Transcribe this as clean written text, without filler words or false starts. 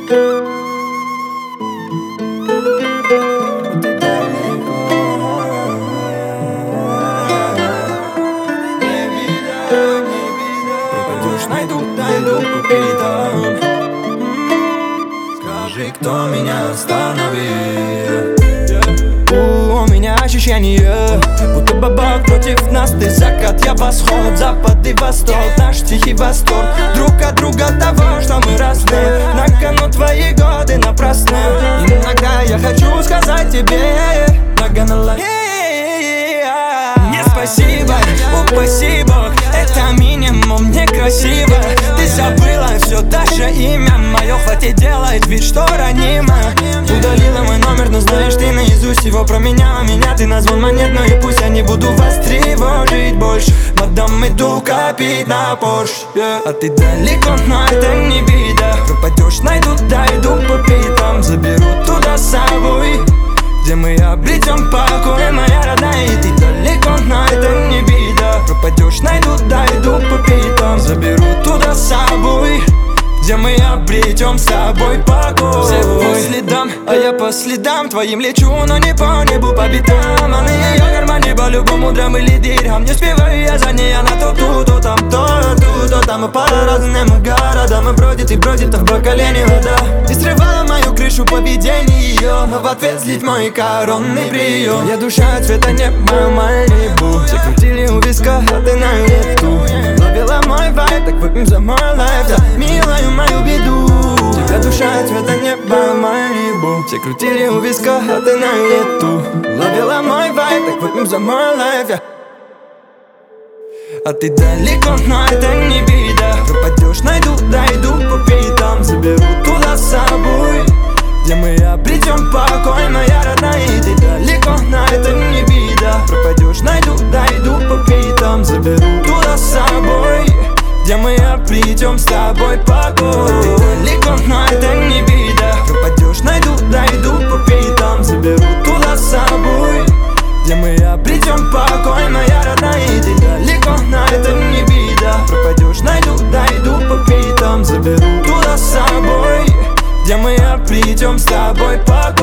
Пропадешь, найду по пятам. Скажи, кто меня остановил. У меня ощущение, будто бабак против нас. Ты закат, я восход, запад и восток. Наш тихий восторг друг от друга того, что мы разные. На кону твои годы напрасны. Иногда я хочу сказать тебе не спасибо, упаси Бог, это минимум некрасиво. Ты забыла все, даже имя мое. Хватит делать вид, что ранимо. Удалила мой номер, но знаешь ты наизусть его. Променяла меня, ты назвал монетную. Пусть я не буду вас тревожить больше. Мадам, иду копить на Порш, А ты далеко, но это не беда. Пропадешь, найду, дойду по пятам. Заберу туда с собой, где мы обретем покой, моя родная. И ты далеко, но это не беда. Пропадешь, найду, дойду по пятам. Заберу туда с собой, где мы обретем с тобой покой. Все по следам, а я по следам твоим лечу, но не по небу, по битам. А на ее кармане по-любому драм или дирхам. Не успеваю я за ней, она то тут, то там, то тут, то там. И по разным городам и бродит, а в бокале вода. И срывала мою крышу поведение ее, но в ответ злить мой коронный прием. Я душа цвета неба, Малибу. Все крутили у виска, а ты на лету. Ловила мой вайб, так выпьем за мой лайф, да, милую мою беду. Тебя душа цвета неба, Малибу. Все крутили у виска, а ты на лету. Ловила мой вайб, так выпьем за мой лайф, А ты далеко, но это не беда. Пропадешь, найду, дойду по пятам. Заберу туда с собой, где мы обретем покой, моя родная. И ты далеко, но это не беда. Пропадешь, найду, дойду по пятам. Заберу туда с собой, где мы обретем с тобой покой. Ты далеко, но это не беда. Пропадешь, найду, дойду по пятам. Заберу туда с собой, где мы обретем покой, моя родная. И ты далеко, но это не беда. Пропадешь, найду, дойду по пятам. Заберу туда с собой, где мы обретем с тобой покой.